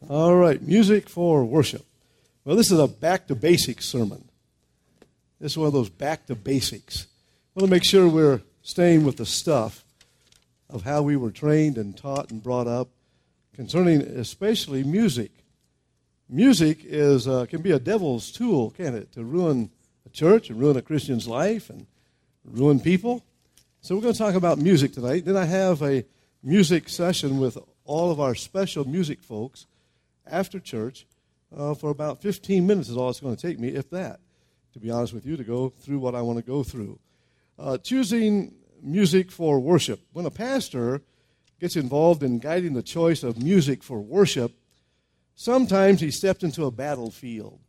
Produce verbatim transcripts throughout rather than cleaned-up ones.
All right, music for worship. Well, this is a back-to-basics sermon. This is one of those back-to-basics. I want to make sure we're staying with the stuff of how we were trained and taught and brought up concerning especially music. Music is uh, can be a devil's tool, can't it, to ruin a church and ruin a Christian's life and ruin people. So we're going to talk about music tonight. Then I have a music session with all of our special music folks after church uh, for about fifteen minutes is all it's going to take me, if that, to be honest with you, to go through what I want to go through. Uh, choosing music for worship. When a pastor gets involved in guiding the choice of music for worship, sometimes he steps into a battlefield.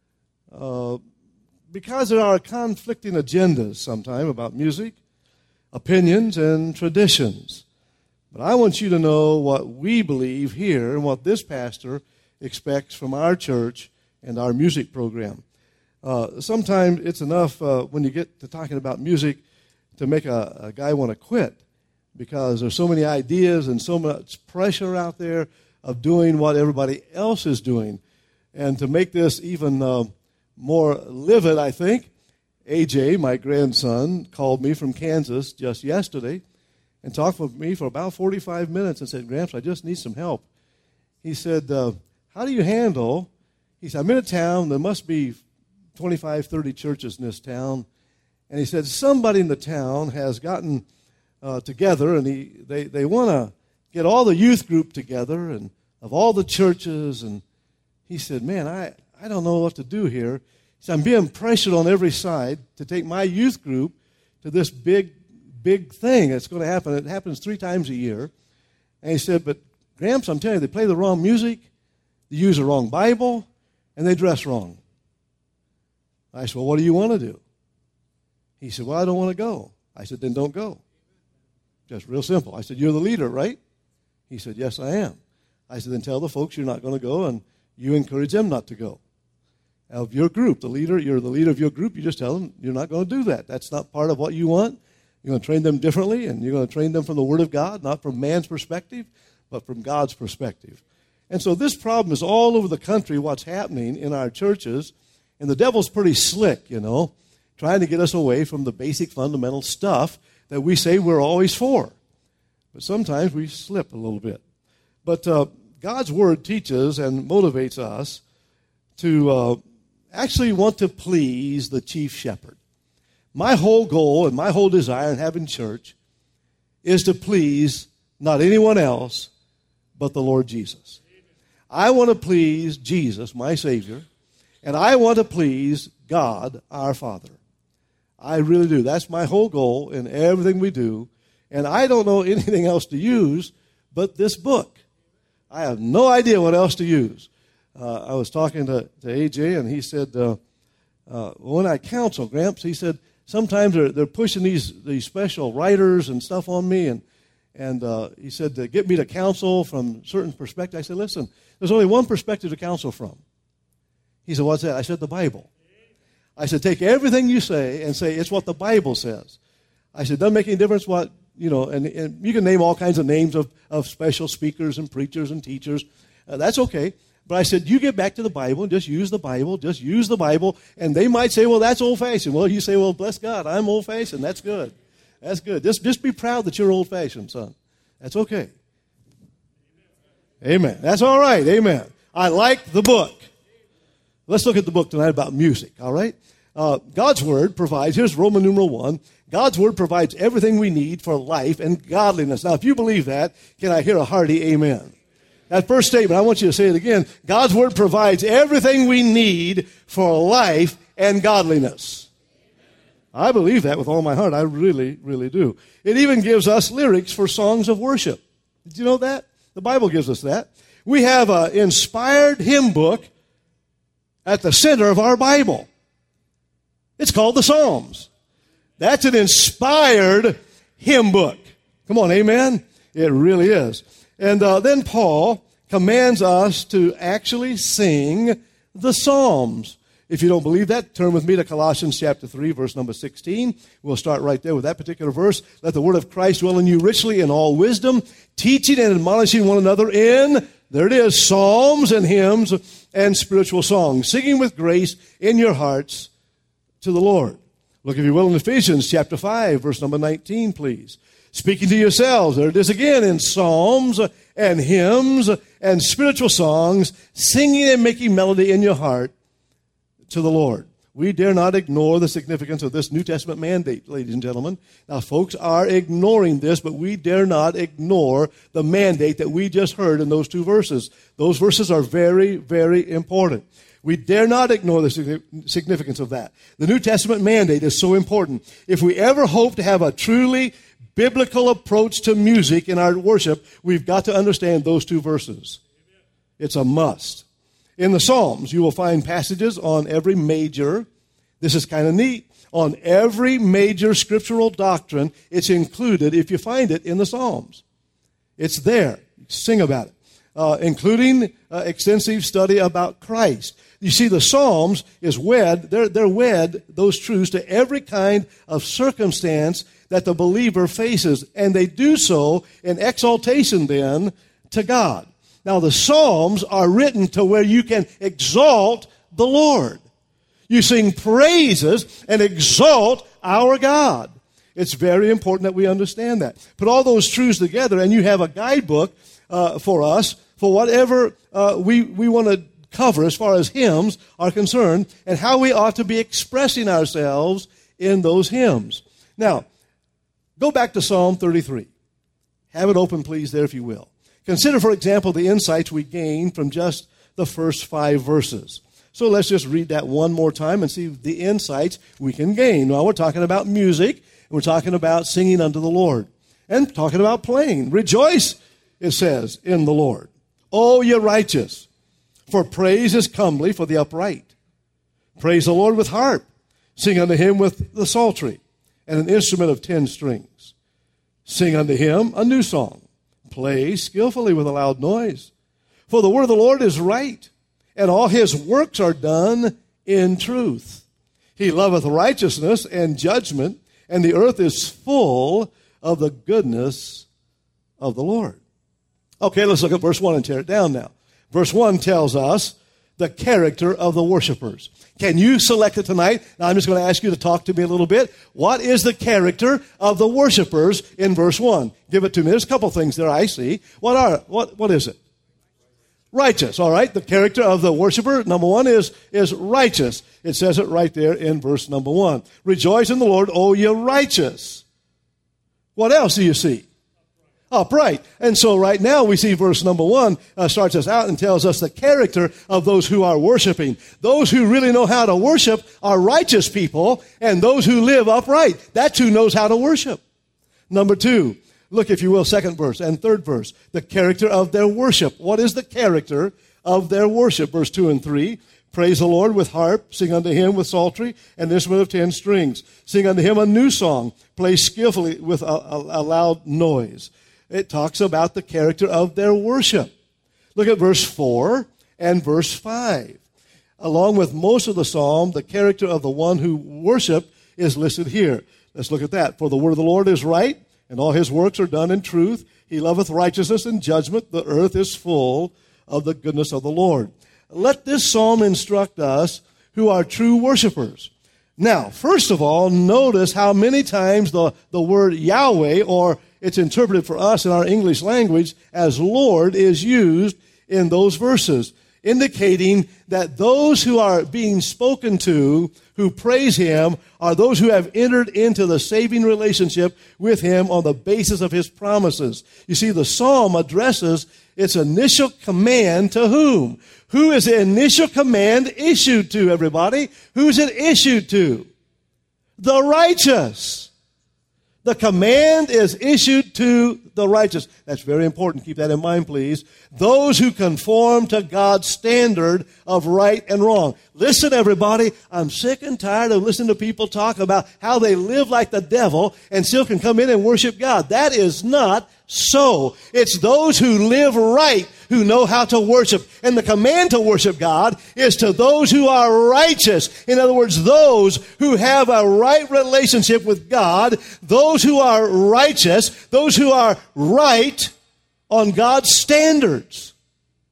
Uh, because there are conflicting agendas sometimes about music, opinions, and traditions. But I want you to know what we believe here and what this pastor expects from our church and our music program. Uh, sometimes it's enough uh, when you get to talking about music to make a, a guy want to quit because there's so many ideas and so much pressure out there of doing what everybody else is doing. And to make this even uh, more livid, I think, A J, my grandson, called me from Kansas just yesterday and talked with me for about forty-five minutes and said, Gramps, I just need some help. He said, uh, how do you handle, he said, I'm in a town, there must be twenty-five, thirty churches in this town. And he said, somebody in the town has gotten uh, together and he they, they want to get all the youth group together and of all the churches. And he said, man, I, I don't know what to do here. He said, I'm being pressured on every side to take my youth group to this big big thing that's going to happen. It happens three times a year. And he said, but Gramps, I'm telling you, they play the wrong music, they use the wrong Bible, and they dress wrong. I said, well, what do you want to do? He said, well, I don't want to go. I said, then don't go. Just real simple. I said, you're the leader, right? He said, yes, I am. I said, then tell the folks you're not going to go, and you encourage them not to go. Of your group, the leader, you're the leader of your group, you just tell them you're not going to do that. That's not part of what you want. You're going to train them differently, and you're going to train them from the Word of God, not from man's perspective, but from God's perspective. And so this problem is all over the country, what's happening in our churches, and the devil's pretty slick, you know, trying to get us away from the basic fundamental stuff that we say we're always for. But sometimes we slip a little bit. But uh, God's Word teaches and motivates us to uh, actually want to please the chief shepherd. My whole goal and my whole desire in having church is to please not anyone else but the Lord Jesus. I want to please Jesus, my Savior, and I want to please God, our Father. I really do. That's my whole goal in everything we do, and I don't know anything else to use but this book. I have no idea what else to use. Uh, I was talking to, to A J, and he said, uh, uh, when I counsel, Gramps, he said, sometimes they're, they're pushing these, these special writers and stuff on me, and and uh, he said to get me to counsel from certain perspective. I said, listen, there's only one perspective to counsel from. He said, what's that? I said, the Bible. I said, take everything you say and say it's what the Bible says. I said, doesn't make any difference what, you know, and, and you can name all kinds of names of, of special speakers and preachers and teachers. Uh, that's okay. But I said, you get back to the Bible and just use the Bible, just use the Bible. And they might say, well, that's old-fashioned. Well, you say, well, bless God, I'm old-fashioned. That's good. That's good. Just, just be proud that you're old-fashioned, son. That's okay. Amen. That's all right. Amen. I like the book. Let's look at the book tonight about music, all right? Uh, God's Word provides, here's Roman numeral one, God's Word provides everything we need for life and godliness. Now, if you believe that, can I hear a hearty amen? That first statement, I want you to say it again. God's Word provides everything we need for life and godliness. I believe that with all my heart. I really, really do. It even gives us lyrics for songs of worship. Did you know that? The Bible gives us that. We have an inspired hymn book at the center of our Bible. It's called the Psalms. That's an inspired hymn book. Come on, amen? It really is. And uh, then Paul commands us to actually sing the Psalms. If you don't believe that, turn with me to Colossians chapter three, verse number sixteen. We'll start right there with that particular verse. Let the word of Christ dwell in you richly in all wisdom, teaching and admonishing one another in There it is, psalms and hymns and spiritual songs, singing with grace in your hearts to the Lord. Look, if you will, in Ephesians chapter five, verse number nineteen, please. Speaking to yourselves, there it is again, in psalms and hymns and spiritual songs, singing and making melody in your heart to the Lord. We dare not ignore the significance of this New Testament mandate, ladies and gentlemen. Now, folks are ignoring this, but we dare not ignore the mandate that we just heard in those two verses. Those verses are very, very important. We dare not ignore the significance of that. The New Testament mandate is so important. If we ever hope to have a truly biblical approach to music in our worship, we've got to understand those two verses. It's a must. In the Psalms, you will find passages on every major, this is kind of neat, on every major scriptural doctrine. It's included if you find it in the Psalms. It's there. Sing about it. Uh, including uh, extensive study about Christ. You see, the Psalms is wed, they're, they're wed, those truths, to every kind of circumstance that the believer faces. And they do so in exaltation then to God. Now, the Psalms are written to where you can exalt the Lord. You sing praises and exalt our God. It's very important that we understand that. Put all those truths together, and you have a guidebook uh, for us for whatever uh, we, we want to cover as far as hymns are concerned, and how we ought to be expressing ourselves in those hymns. Now, go back to Psalm thirty-three. Have it open, please, there if you will. Consider, for example, the insights we gain from just the first five verses. So let's just read that one more time and see the insights we can gain. Now, we're talking about music, and we're talking about singing unto the Lord, and talking about playing. Rejoice, it says, in the Lord. O ye righteous, for praise is comely for the upright. Praise the Lord with harp. Sing unto him with the psaltery, and an instrument of ten strings. Sing unto him a new song. Play skillfully with a loud noise. For the word of the Lord is right, and all his works are done in truth. He loveth righteousness and judgment, and the earth is full of the goodness of the Lord. Okay, let's look at verse one and tear it down now. Verse one tells us the character of the worshipers. Can you select it tonight? Now, I'm just going to ask you to talk to me a little bit. What is the character of the worshipers in verse one? Give it to me. There's a couple things there I see. What are what? What is it? Righteous. All right. The character of the worshiper, number one, is, is righteous. It says it right there in verse number one. Rejoice in the Lord, O ye righteous. What else do you see? Upright. And so right now we see verse number one uh, starts us out and tells us the character of those who are worshiping. Those who really know how to worship are righteous people, and those who live upright. That's who knows how to worship. Number two, look, if you will, second verse and third verse, the character of their worship. What is the character of their worship? Verse two and three. Praise the Lord with harp, sing unto him with psaltery, and instrument of ten strings. Sing unto him a new song, play skillfully with a, a, a loud noise. It talks about the character of their worship. Look at verse four and verse five. Along with most of the psalm, the character of the one who worship is listed here. Let's look at that. For the word of the Lord is right, and all his works are done in truth. He loveth righteousness and judgment. The earth is full of the goodness of the Lord. Let this psalm instruct us who are true worshipers. Now, first of all, notice how many times the, the word Yahweh, or it's interpreted for us in our English language as Lord, is used in those verses, indicating that those who are being spoken to, who praise him, are those who have entered into the saving relationship with him on the basis of his promises. You see, the psalm addresses its initial command to whom? Who is the initial command issued to, everybody? Who's it issued to? The righteous. The command is issued to the righteous. That's very important. Keep that in mind, please. Those who conform to God's standard of right and wrong. Listen, everybody, I'm sick and tired of listening to people talk about how they live like the devil and still can come in and worship God. That is not so. It's those who live right who know how to worship. And the command to worship God is to those who are righteous. In other words, those who have a right relationship with God, those who are righteous, those who are right on God's standards.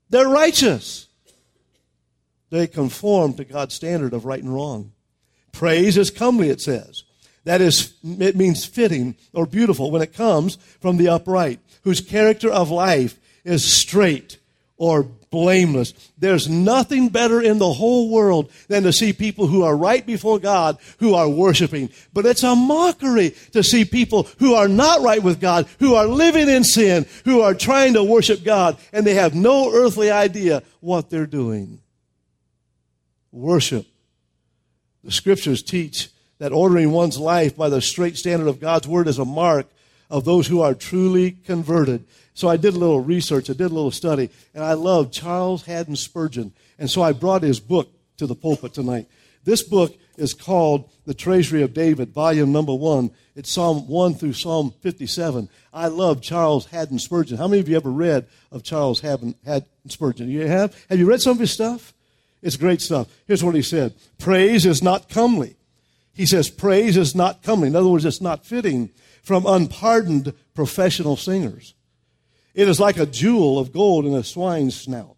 They're righteous. They conform to God's standard of right and wrong. Praise is comely, it says. That is, it means fitting or beautiful when it comes from the upright, whose character of life is straight or blameless. There's nothing better in the whole world than to see people who are right before God who are worshiping. But it's a mockery to see people who are not right with God, who are living in sin, who are trying to worship God, and they have no earthly idea what they're doing. Worship. The Scriptures teach that ordering one's life by the straight standard of God's Word is a mark of those who are truly converted. So I did a little research, I did a little study, and I love Charles Haddon Spurgeon. And so I brought his book to the pulpit tonight. This book is called The Treasury of David, volume number one. It's Psalm one through Psalm fifty-seven. I love Charles Haddon Spurgeon. How many of you ever read of Charles Haddon, Haddon Spurgeon? You have? Have you read some of his stuff? It's great stuff. Here's what he said. Praise is not comely. He says praise is not comely. In other words, it's not fitting from unpardoned professional singers. It is like a jewel of gold in a swine's snout.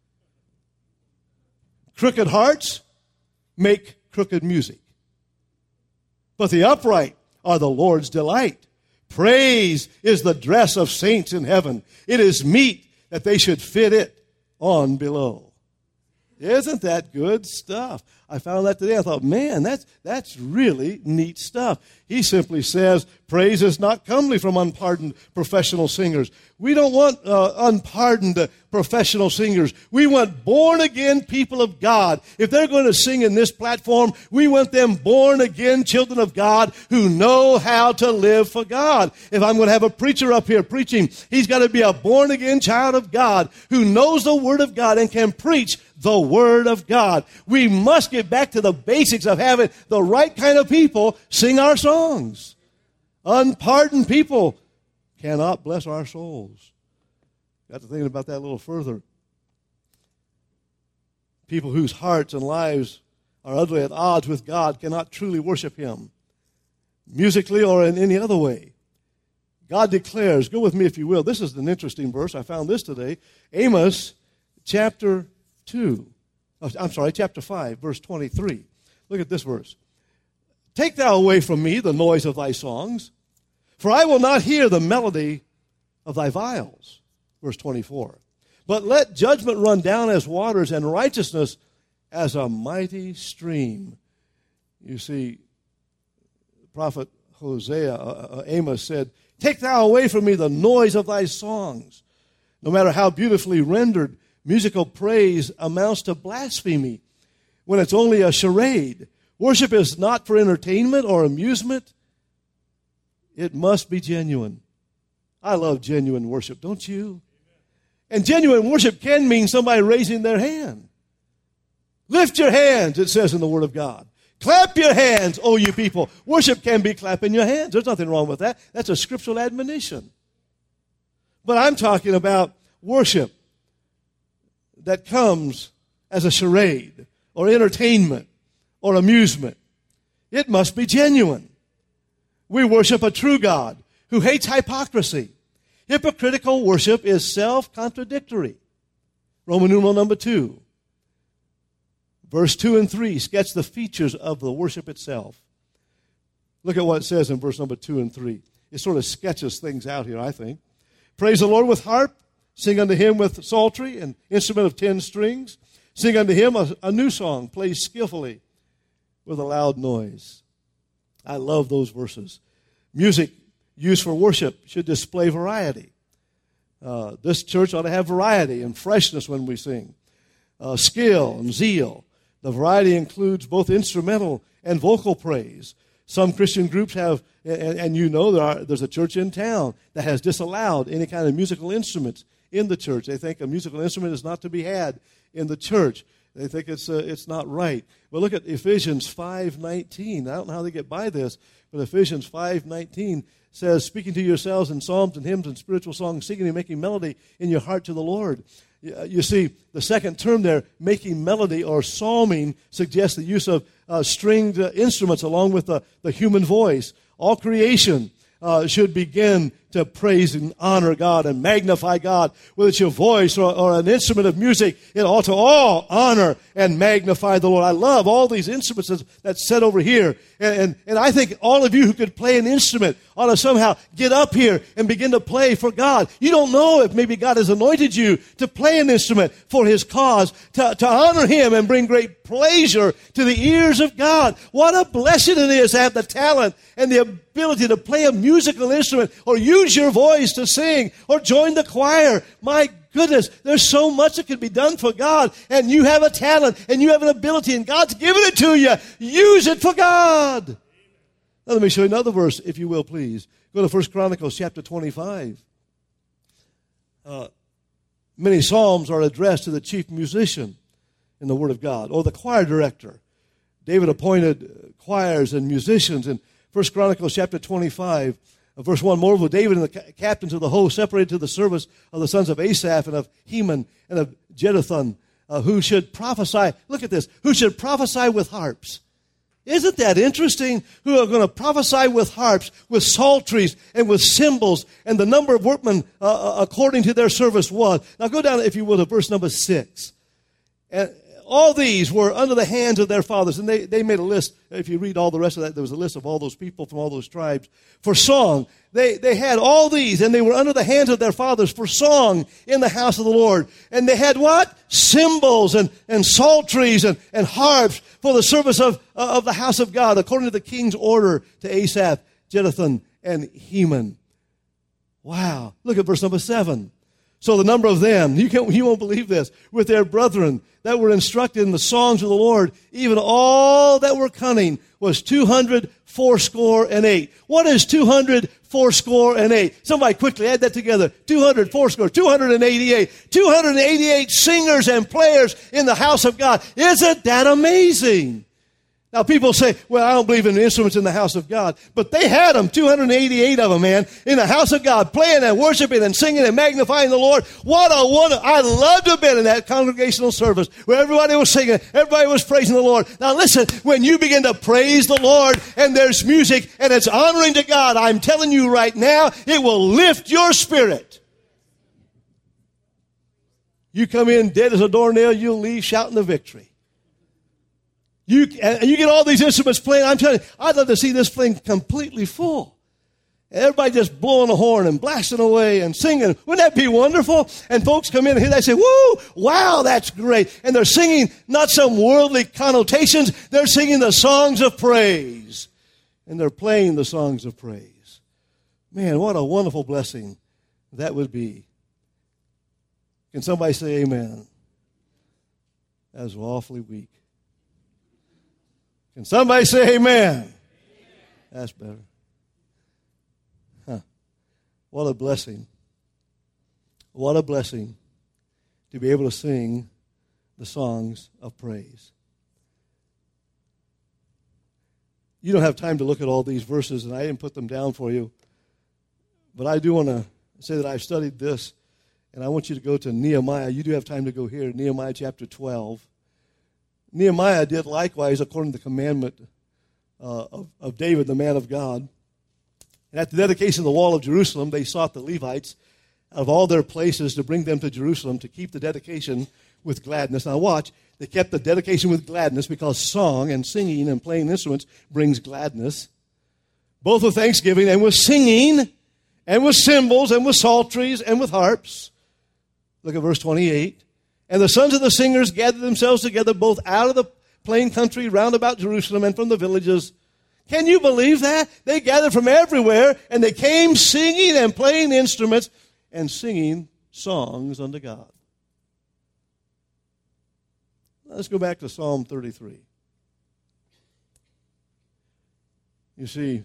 Crooked hearts make crooked music. But the upright are the Lord's delight. Praise is the dress of saints in heaven. It is meet that they should fit it on below. Isn't that good stuff? I found that today. I thought, man, that's that's really neat stuff. He simply says, praise is not comely from unpardoned professional singers. We don't want uh, unpardoned uh, professional singers. We want born-again people of God. If they're going to sing in this platform, we want them born-again children of God who know how to live for God. If I'm going to have a preacher up here preaching, he's got to be a born-again child of God who knows the Word of God and can preach the Word of God. We must get back to the basics of having the right kind of people sing our songs. Unpardoned people cannot bless our souls. Got to thinking about that a little further. People whose hearts and lives are utterly at odds with God cannot truly worship Him, musically or in any other way. God declares, go with me if you will. This is an interesting verse. I found this today. Amos chapter two. I'm sorry, chapter five, verse twenty-three. Look at this verse. Take thou away from me the noise of thy songs, for I will not hear the melody of thy viols. Verse twenty-four. But let judgment run down as waters and righteousness as a mighty stream. You see, prophet Hosea, uh, Amos said, take thou away from me the noise of thy songs. No matter how beautifully rendered, musical praise amounts to blasphemy when it's only a charade. Worship is not for entertainment or amusement. It must be genuine. I love genuine worship, don't you? And genuine worship can mean somebody raising their hand. Lift your hands, it says in the Word of God. Clap your hands, oh you people. Worship can be clapping your hands. There's nothing wrong with that. That's a scriptural admonition. But I'm talking about worship that comes as a charade or entertainment or amusement. It must be genuine. We worship a true God who hates hypocrisy. Hypocritical worship is self-contradictory. Roman numeral number two. Verse two and three sketch the features of the worship itself. Look at what it says in verse number two and three. It sort of sketches things out here, I think. Praise the Lord with harp. Sing unto Him with psaltery, an instrument of ten strings. Sing unto Him a, a new song, played skillfully with a loud noise. I love those verses. Music used for worship should display variety. Uh, this church ought to have variety and freshness when we sing. Uh, skill and zeal. The variety includes both instrumental and vocal praise. Some Christian groups have, and, and you know there are, there's a church in town that has disallowed any kind of musical instruments in the church. They think a musical instrument is not to be had in the church. They think it's uh, it's not right. Well, look at Ephesians five nineteen. I don't know how they get by this, but Ephesians five nineteen says, speaking to yourselves in psalms and hymns and spiritual songs, singing and making melody in your heart to the Lord. You see, the second term there, making melody or psalming, suggests the use of uh, stringed uh, instruments along with the, the human voice. All creation uh, should begin to praise and honor God and magnify God, whether it's your voice or, or an instrument of music, it ought to all honor and magnify the Lord. I love all these instruments that's, that's set over here. And, and, and I think all of you who could play an instrument ought to somehow get up here and begin to play for God. You don't know if maybe God has anointed you to play an instrument for His cause, to, to honor Him and bring great pleasure to the ears of God. What a blessing it is to have the talent and the ability to play a musical instrument or use your voice to sing or join the choir. My goodness, there's so much that can be done for God, and you have a talent and you have an ability and God's given it to you. Use it for God. Now let me show you another verse, if you will, please. Go to First Chronicles chapter twenty-five. Uh, many psalms are addressed to the chief musician in the Word of God, or the choir director. David appointed choirs and musicians in First Chronicles chapter twenty-five, verse one. Moreover, David and the captains of the host separated to the service of the sons of Asaph and of Heman and of Jeduthun, uh, who should prophesy. Look at this. Who should prophesy with harps. Isn't that interesting? Who are going to prophesy with harps, with psalteries, and with cymbals, and the number of workmen uh, according to their service was. Now go down, if you will, to verse number six. And all these were under the hands of their fathers. And they, they made a list. If you read all the rest of that, there was a list of all those people from all those tribes. For song, they, they had all these, and they were under the hands of their fathers for song in the house of the Lord. And they had what? Cymbals and, and psalteries and, and harps for the service of, uh, of the house of God, according to the king's order to Asaph, Jeduthun, and Heman. Wow. Look at verse number seven. So the number of them, you, can't, you won't believe this, with their brethren that were instructed in the songs of the Lord, even all that were cunning, was two hundred fourscore and eight. What is two hundred fourscore and eight? Somebody quickly add that together. two hundred fourscore, two hundred eighty-eight. two hundred eighty-eight singers and players in the house of God. Isn't that amazing? Now, people say, well, I don't believe in instruments in the house of God. But they had them, two hundred eighty-eight of them, man, in the house of God, playing and worshiping and singing and magnifying the Lord. What a wonder. I love to have been in that congregational service where everybody was singing, everybody was praising the Lord. Now, listen, when you begin to praise the Lord and there's music and it's honoring to God, I'm telling you right now, it will lift your spirit. You come in dead as a doornail, you'll leave shouting the victory. You, and you get all these instruments playing. I'm telling you, I'd love to see this thing completely full. Everybody just blowing a horn and blasting away and singing. Wouldn't that be wonderful? And folks come in and hear that and say, woo, wow, that's great. And they're singing not some worldly connotations. They're singing the songs of praise. And they're playing the songs of praise. Man, what a wonderful blessing that would be. Can somebody say amen? That was awfully weak. Can somebody say amen? Amen. That's better. Huh. What a blessing. What a blessing to be able to sing the songs of praise. You don't have time to look at all these verses, and I didn't put them down for you. But I do want to say that I've studied this, and I want you to go to Nehemiah. You do have time to go here, Nehemiah chapter twelve. Nehemiah did likewise according to the commandment uh, of, of David, the man of God. And at the dedication of the wall of Jerusalem, they sought the Levites out of all their places to bring them to Jerusalem to keep the dedication with gladness. Now watch, they kept the dedication with gladness because song and singing and playing instruments brings gladness. Both with thanksgiving and with singing and with cymbals and with psalteries and with harps. Look at verse twenty-eight. And the sons of the singers gathered themselves together both out of the plain country round about Jerusalem and from the villages. Can you believe that? They gathered from everywhere, and they came singing and playing instruments and singing songs unto God. Let's go back to Psalm thirty-three. You see,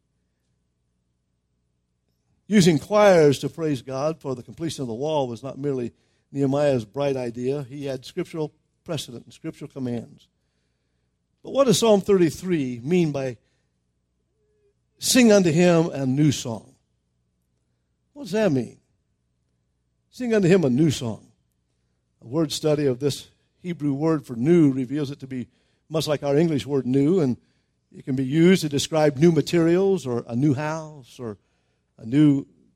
using choirs to praise God for the completion of the wall was not merely Nehemiah's bright idea. He had scriptural precedent and scriptural commands. But what does Psalm thirty-three mean by sing unto him a new song? What does that mean? Sing unto him a new song. A word study of this Hebrew word for new reveals it to be much like our English word new, and it can be used to describe new materials or a new house or a new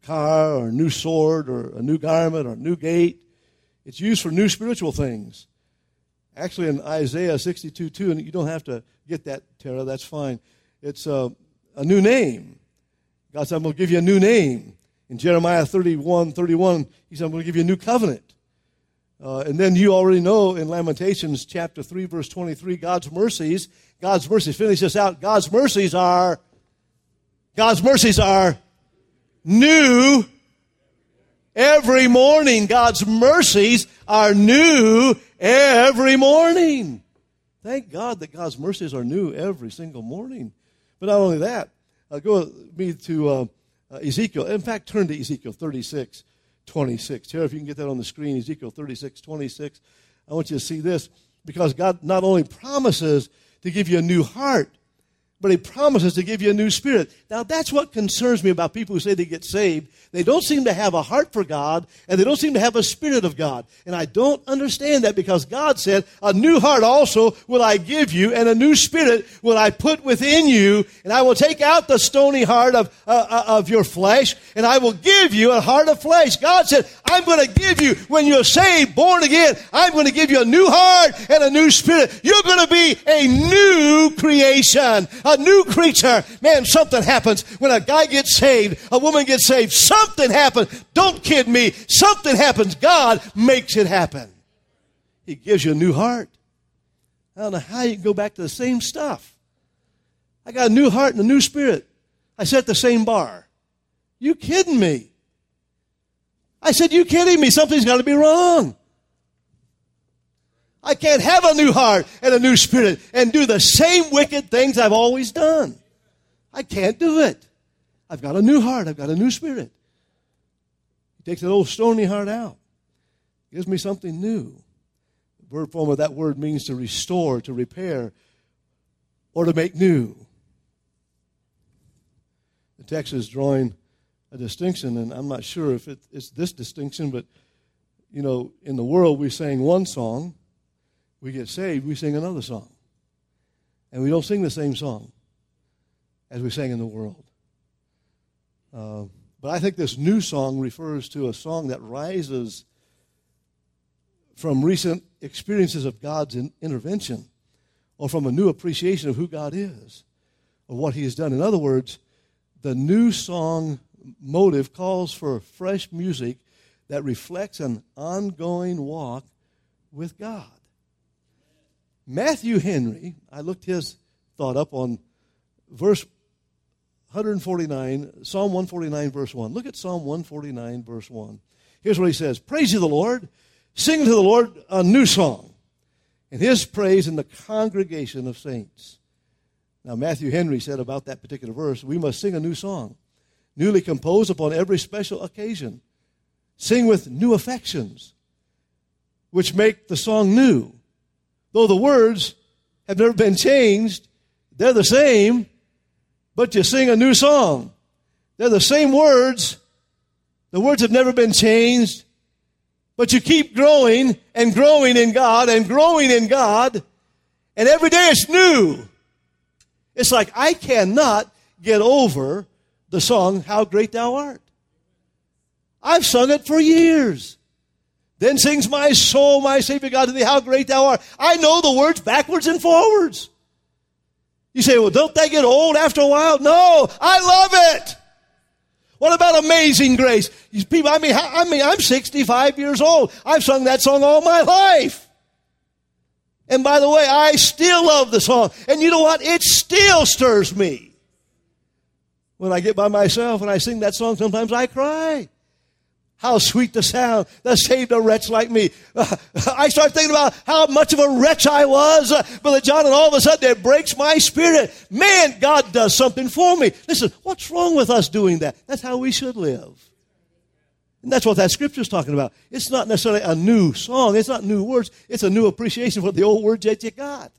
car or a new sword or a new garment or a new gate. It's used for new spiritual things. Actually, in Isaiah sixty-two two, and you don't have to get that, Tara, that's fine. It's uh, a new name. God said, I'm going to give you a new name. In Jeremiah thirty-one thirty-one, he said, I'm going to give you a new covenant. Uh, and then you already know in Lamentations chapter three, verse twenty-three, God's mercies, God's mercies, finish this out, God's mercies are, God's mercies are new every morning. God's mercies are new every morning. Thank God that God's mercies are new every single morning. But not only that, uh, go with me to uh, uh, Ezekiel. In fact, turn to Ezekiel thirty-six twenty-six. Here, if you can get that on the screen, Ezekiel thirty-six twenty-six. I want you to see this, because God not only promises to give you a new heart, but he promises to give you a new spirit. Now, that's what concerns me about people who say they get saved. They don't seem to have a heart for God, and they don't seem to have a spirit of God. And I don't understand that, because God said, a new heart also will I give you, and a new spirit will I put within you, and I will take out the stony heart of, uh, of your flesh, and I will give you a heart of flesh. God said, I'm going to give you, when you're saved, born again, I'm going to give you a new heart and a new spirit. You're going to be a new creation, a new creature. Man, something happens when a guy gets saved, a woman gets saved. Something happens. Don't kid me. Something happens. God makes it happen. He gives you a new heart. I don't know how you can go back to the same stuff. I got a new heart and a new spirit. I set the same bar. You kidding me? I said, you kidding me? Something's got to be wrong. I can't have a new heart and a new spirit and do the same wicked things I've always done. I can't do it. I've got a new heart. I've got a new spirit. He takes that old stony heart out. Gives me something new. The verb form of that word means to restore, to repair, or to make new. The text is drawing a distinction, and I'm not sure if it, it's this distinction, but, you know, in the world we sing one song. We get saved, we sing another song. And we don't sing the same song as we sang in the world. Uh, but I think this new song refers to a song that rises from recent experiences of God's in, intervention, or from a new appreciation of who God is, or what he has done. In other words, the new song motive calls for fresh music that reflects an ongoing walk with God. Matthew Henry, I looked his thought up on verse one forty-nine, Psalm one forty-nine, verse one. Look at Psalm one forty-nine, verse one. Here's what he says. Praise you, the Lord. Sing to the Lord a new song, and his praise in the congregation of saints. Now, Matthew Henry said about that particular verse, we must sing a new song, newly composed upon every special occasion. Sing with new affections, which make the song new. Though the words have never been changed, they're the same, but you sing a new song. They're the same words. The words have never been changed, but you keep growing and growing in God and growing in God, and every day it's new. It's like I cannot get over the song, How Great Thou Art. I've sung it for years. Then sings my soul, my Savior God, to thee, how great thou art. I know the words backwards and forwards. You say, well, don't they get old after a while? No, I love it. What about Amazing Grace? These people, I mean, I mean, I'm sixty-five years old. I've sung that song all my life. And by the way, I still love the song. And you know what? It still stirs me. When I get by myself and I sing that song, sometimes I cry. How sweet the sound that saved a wretch like me. Uh, I start thinking about how much of a wretch I was, uh, Brother John, and all of a sudden it breaks my spirit. Man, God does something for me. Listen, what's wrong with us doing that? That's how we should live. And that's what that scripture is talking about. It's not necessarily a new song. It's not new words. It's a new appreciation for the old words that you got.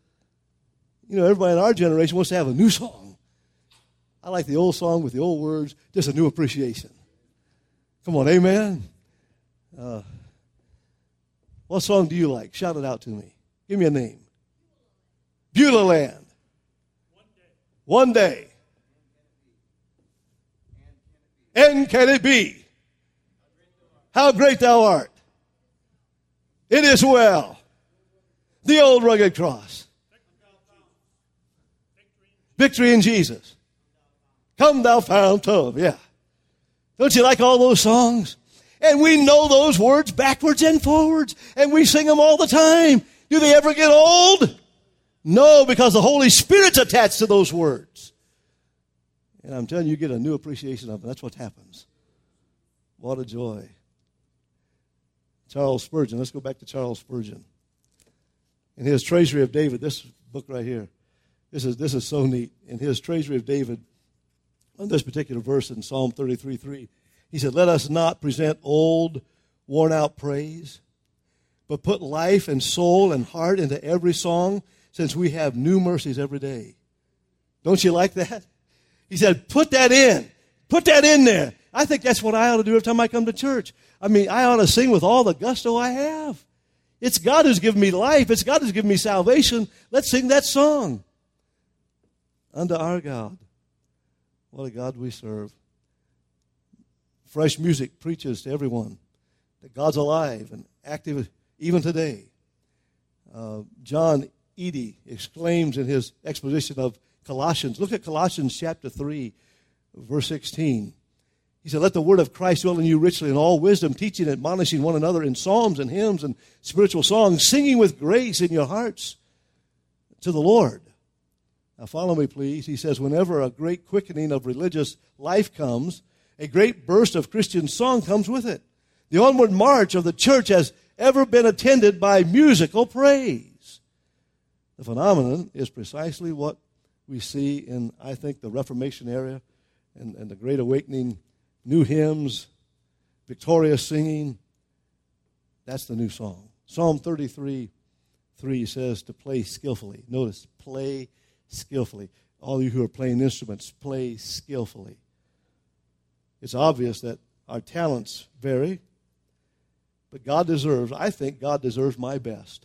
You know, everybody in our generation wants to have a new song. I like the old song with the old words, just a new appreciation. Come on, amen? Uh, what song do you like? Shout it out to me. Give me a name. Beulah Land. One day. One day. And can it be? How great thou art. It is well. The old rugged cross. Victory in Jesus. Come thou fount of. Yeah. Don't you like all those songs? And we know those words backwards and forwards. And we sing them all the time. Do they ever get old? No, because the Holy Spirit's attached to those words. And I'm telling you, you get a new appreciation of them. That's what happens. What a joy. Charles Spurgeon. Let's go back to Charles Spurgeon. In his Treasury of David, this book right here, this is, this is so neat. In his Treasury of David, on this particular verse in Psalm thirty-three three, he said, let us not present old, worn-out praise, but put life and soul and heart into every song, since we have new mercies every day. Don't you like that? He said, put that in. Put that in there. I think that's what I ought to do every time I come to church. I mean, I ought to sing with all the gusto I have. It's God who's given me life. It's God who's given me salvation. Let's sing that song. Unto our God. What a God we serve. Fresh music preaches to everyone that God's alive and active even today. Uh, John Eady exclaims in his exposition of Colossians. Look at Colossians chapter three, verse sixteen. He said, let the word of Christ dwell in you richly in all wisdom, teaching and admonishing one another in psalms and hymns and spiritual songs, singing with grace in your hearts to the Lord. Now follow me, please. He says, whenever a great quickening of religious life comes, a great burst of Christian song comes with it. The onward march of the church has ever been attended by musical praise. The phenomenon is precisely what we see in, I think, the Reformation era and, and the Great Awakening. New hymns, victorious singing. That's the new song. Psalm thirty-three three says to play skillfully. Notice, play skillfully. All you who are playing instruments, play skillfully. It's obvious that our talents vary, but God deserves, I think God deserves my best.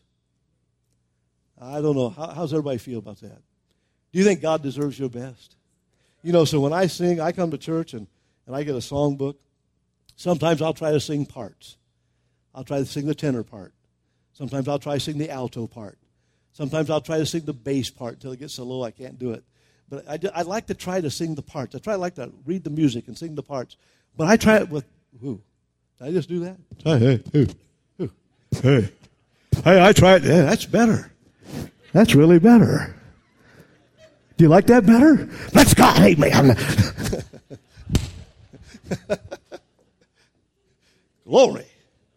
I don't know. How, how's everybody feel about that? Do you think God deserves your best? You know, so when I sing, I come to church and and I get a songbook. Sometimes I'll try to sing parts. I'll try to sing the tenor part. Sometimes I'll try to sing the alto part. Sometimes I'll try to sing the bass part until it gets so low I can't do it. But I, I like to try to sing the parts. I try to like to read the music and sing the parts. But I try it with who? Did I just do that? Hey, hey, who? Who? Hey. Hey, I tried. Yeah, that's better. That's really better. Do you like that better? Let's go. Amen. Glory.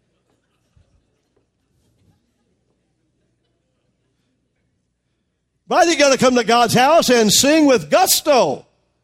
But you got to come to God's house and sing with gusto.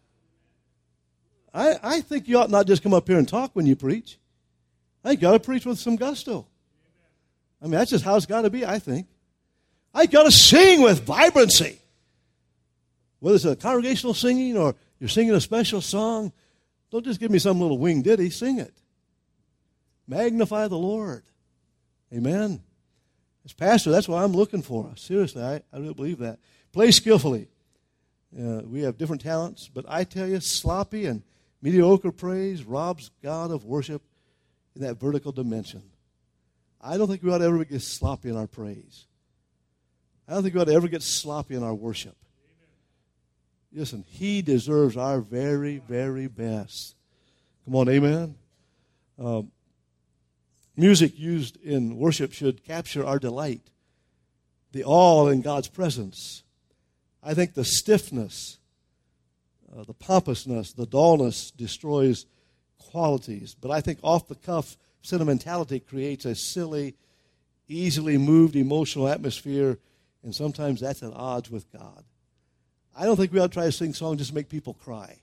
I, I think you ought not just come up here and talk when you preach. I think you got to preach with some gusto. I mean, that's just how it's got to be, I think. I got to sing with vibrancy. Whether it's a congregational singing or you're singing a special song, don't just give me some little wing ditty. Sing it. Magnify the Lord. Amen. As pastor, that's what I'm looking for. Seriously, I, I really believe that. Play skillfully. Uh, we have different talents, but I tell you, sloppy and mediocre praise robs God of worship in that vertical dimension. I don't think we ought to ever get sloppy in our praise. I don't think we ought to ever get sloppy in our worship. Listen, He deserves our very, very best. Come on, amen? Uh, music used in worship should capture our delight, the awe in God's presence. I think the stiffness, uh, the pompousness, the dullness destroys qualities. But I think off-the-cuff sentimentality creates a silly, easily moved emotional atmosphere, and sometimes that's at odds with God. I don't think we ought to try to sing songs just to make people cry.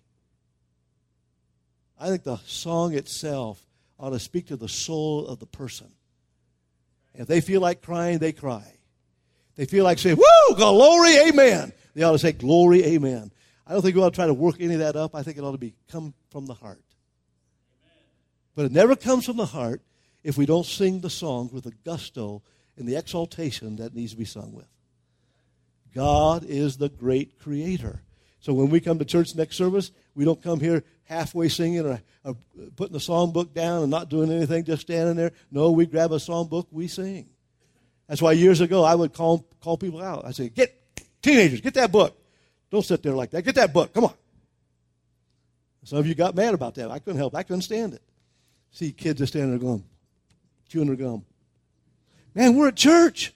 I think the song itself ought to speak to the soul of the person. If they feel like crying, they cry. If they feel like saying, woo, glory, amen, they ought to say, glory, amen. I don't think we ought to try to work any of that up. I think it ought to be come from the heart. But it never comes from the heart if we don't sing the songs with the gusto and the exaltation that needs to be sung with. God is the great creator. So when we come to church next service, we don't come here halfway singing or, or putting the song book down and not doing anything, just standing there. No, we grab a song book, we sing. That's why years ago I would call call people out. I'd say, get, teenagers, get that book. Don't sit there like that. Get that book. Come on. Some of you got mad about that. I couldn't help it. I couldn't stand it. See kids just standing there going, chewing their gum. Man, we're at church.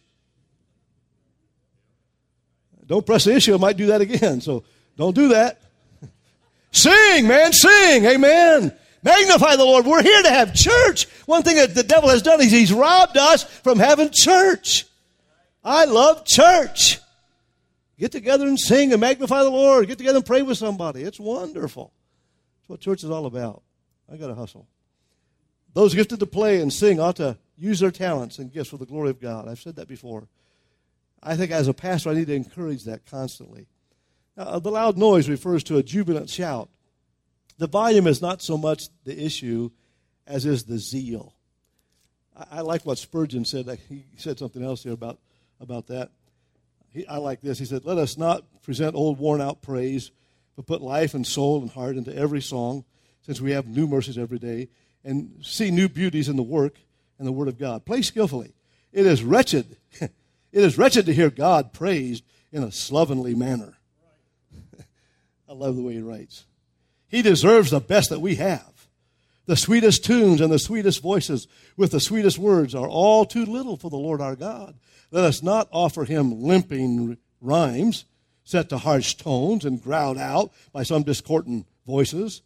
Don't press the issue. I might do that again. So don't do that. Sing, man, sing. Amen. Magnify the Lord. We're here to have church. One thing that the devil has done is he's robbed us from having church. I love church. Get together and sing and magnify the Lord. Get together and pray with somebody. It's wonderful. That's what church is all about. I got to hustle. Those gifted to play and sing ought to use their talents and gifts for the glory of God. I've said that before. I think as a pastor, I need to encourage that constantly. Now, the loud noise refers to a jubilant shout. The volume is not so much the issue as is the zeal. I, I like what Spurgeon said. He said something else here about, about that. He, I like this. He said, let us not present old worn-out praise, but put life and soul and heart into every song, since we have new mercies every day, and see new beauties in the work and the Word of God. Play skillfully. It is wretched. It is wretched to hear God praised in a slovenly manner. I love the way he writes. He deserves the best that we have. The sweetest tunes and the sweetest voices with the sweetest words are all too little for the Lord our God. Let us not offer him limping rhymes set to harsh tones and growled out by some discordant voices.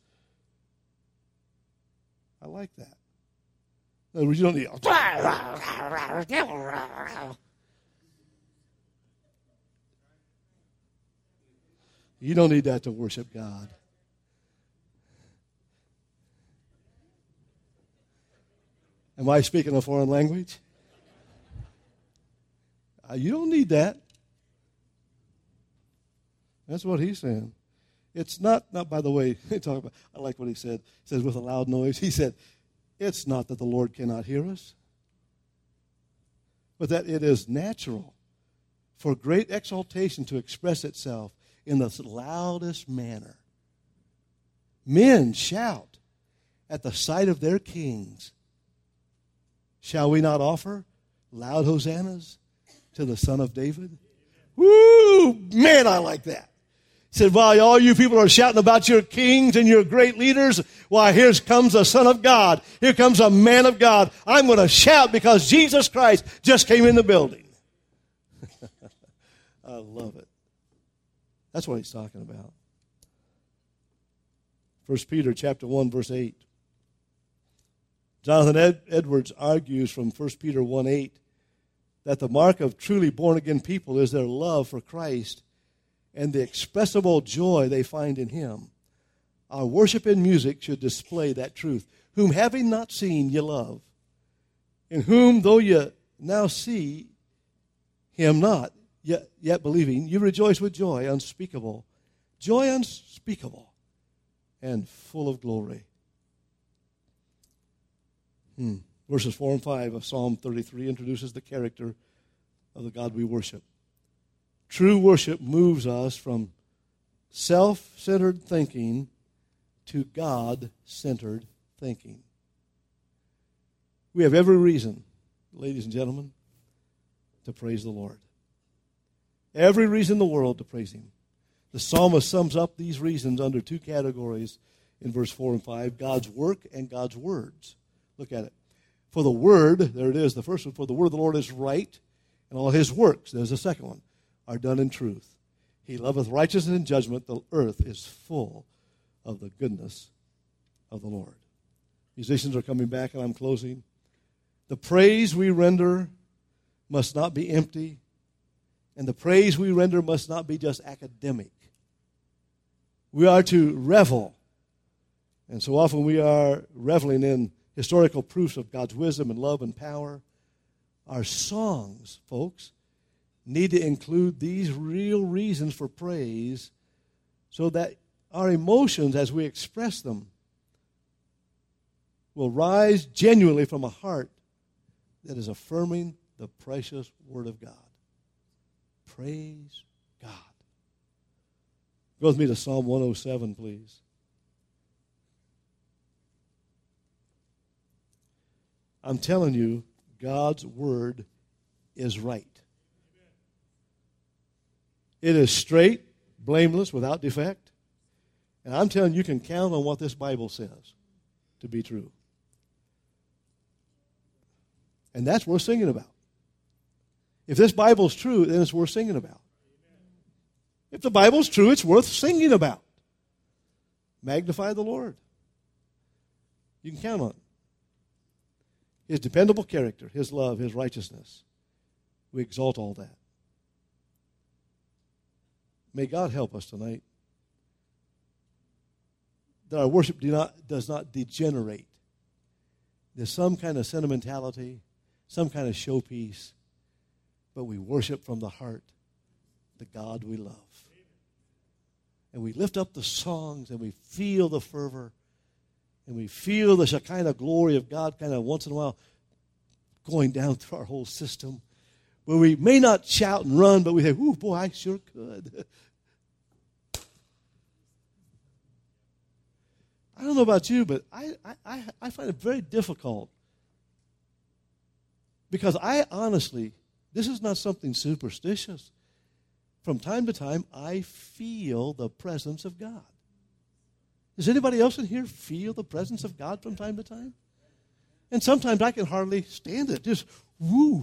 I like that. In other words, you don't need You don't need that to worship God. Am I speaking a foreign language? Uh, you don't need that. That's what he's saying. It's not, not by the way, talk about, I like what he said. He says with a loud noise. He said, it's not that the Lord cannot hear us, but that it is natural for great exaltation to express itself in the loudest manner. Men shout at the sight of their kings. Shall we not offer loud hosannas to the Son of David? Woo! Man, I like that. He said, while all you people are shouting about your kings and your great leaders, why, here comes a Son of God. Here comes a man of God. I'm going to shout because Jesus Christ just came in the building. I love it. That's what he's talking about. First Peter chapter one, verse eight. Jonathan Ed- Edwards argues from First Peter one eight that the mark of truly born-again people is their love for Christ and the expressible joy they find in him. Our worship and music should display that truth. Whom having not seen, ye love. In whom, though ye now see him not, yet, yet believing, you rejoice with joy unspeakable. Joy unspeakable and full of glory. Hmm. Verses four and five of Psalm thirty-three introduces the character of the God we worship. True worship moves us from self-centered thinking to God-centered thinking. We have every reason, ladies and gentlemen, to praise the Lord. Every reason in the world to praise him. The psalmist sums up these reasons under two categories in verse four and five, God's work and God's words. Look at it. For the word, there it is, the first one, for the word of the Lord is right, and all his works, there's the second one, are done in truth. He loveth righteousness and judgment. The earth is full of the goodness of the Lord. Musicians are coming back, and I'm closing. The praise we render must not be empty, and the praise we render must not be just academic. We are to revel, and so often we are reveling in historical proofs of God's wisdom and love and power. Our songs, folks, need to include these real reasons for praise so that our emotions, as we express them, will rise genuinely from a heart that is affirming the precious Word of God. Praise God. Go with me to Psalm one oh seven, please. I'm telling you, God's word is right. It is straight, blameless, without defect. And I'm telling you, you can count on what this Bible says to be true. And that's worth singing about. If this Bible's true, then it's worth singing about. If the Bible's true, it's worth singing about. Magnify the Lord. You can count on it. His dependable character, His love, His righteousness. We exalt all that. May God help us tonight that our worship do not, does not degenerate. There's some kind of sentimentality, some kind of showpiece, but we worship from the heart the God we love. And we lift up the songs and we feel the fervor and we feel the Shekinah glory of God kind of once in a while going down through our whole system, where we may not shout and run, but we say, ooh, boy, I sure could. I don't know about you, but I, I, I find it very difficult because I honestly, this is not something superstitious. From time to time, I feel the presence of God. Does anybody else in here feel the presence of God from time to time? And sometimes I can hardly stand it. Just, woo.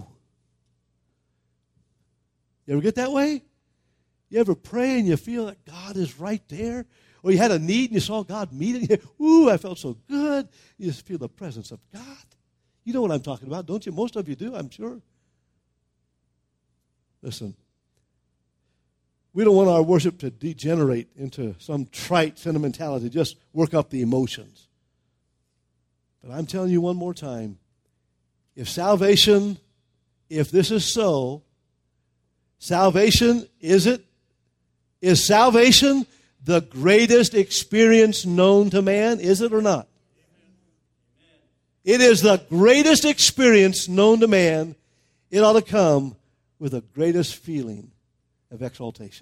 You ever get that way? You ever pray and you feel that God is right there? Or you had a need and you saw God meet it. Ooh, I felt so good. You just feel the presence of God. You know what I'm talking about, don't you? Most of you do, I'm sure. Listen, we don't want our worship to degenerate into some trite sentimentality, just work up the emotions. But I'm telling you one more time, if salvation, if this is so, salvation, is it? Is salvation the greatest experience known to man? Is it or not? It is the greatest experience known to man. It ought to come with the greatest feeling of exaltation.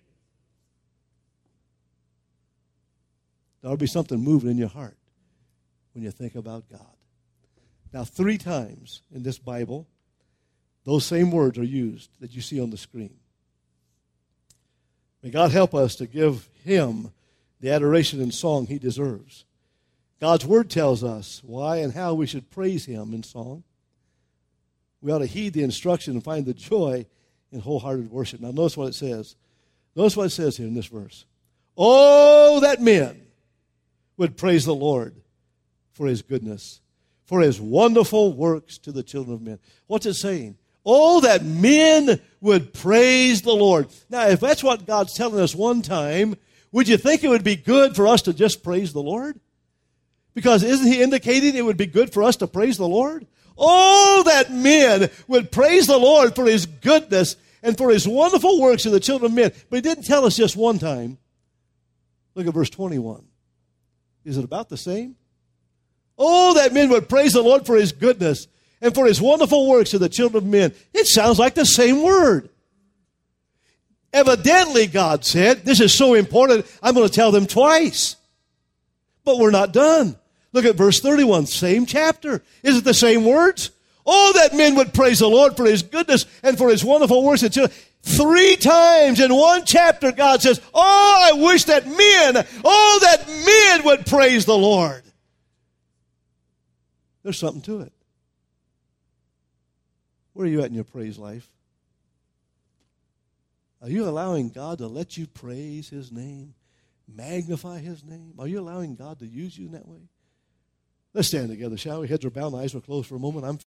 There ought to be something moving in your heart when you think about God. Now, three times in this Bible, those same words are used that you see on the screen. May God help us to give Him the adoration and song He deserves. God's Word tells us why and how we should praise Him in song. We ought to heed the instruction and find the joy in wholehearted worship. Now, notice what it says. Notice what it says here in this verse. Oh, that men would praise the Lord for His goodness, for His wonderful works to the children of men. What's it saying? Oh, that men would praise the Lord. Now, if that's what God's telling us one time, would you think it would be good for us to just praise the Lord? Because isn't He indicating it would be good for us to praise the Lord? Oh, that men would praise the Lord for His goodness and for His wonderful works to the children of men. But He didn't tell us just one time. Look at verse twenty-one. Is it about the same? Oh, that men would praise the Lord for His goodness and for His wonderful works to the children of men. It sounds like the same word. Evidently, God said, this is so important, I'm going to tell them twice. But we're not done. Look at verse thirty-one, same chapter. Is it the same words? Oh, that men would praise the Lord for His goodness and for His wonderful works. Three times in one chapter, God says, oh, I wish that men, oh, that men would praise the Lord. There's something to it. Where are you at in your praise life? Are you allowing God to let you praise His name, magnify His name? Are you allowing God to use you in that way? Let's stand together, shall we? Heads are bowed, eyes are closed for a moment. I'm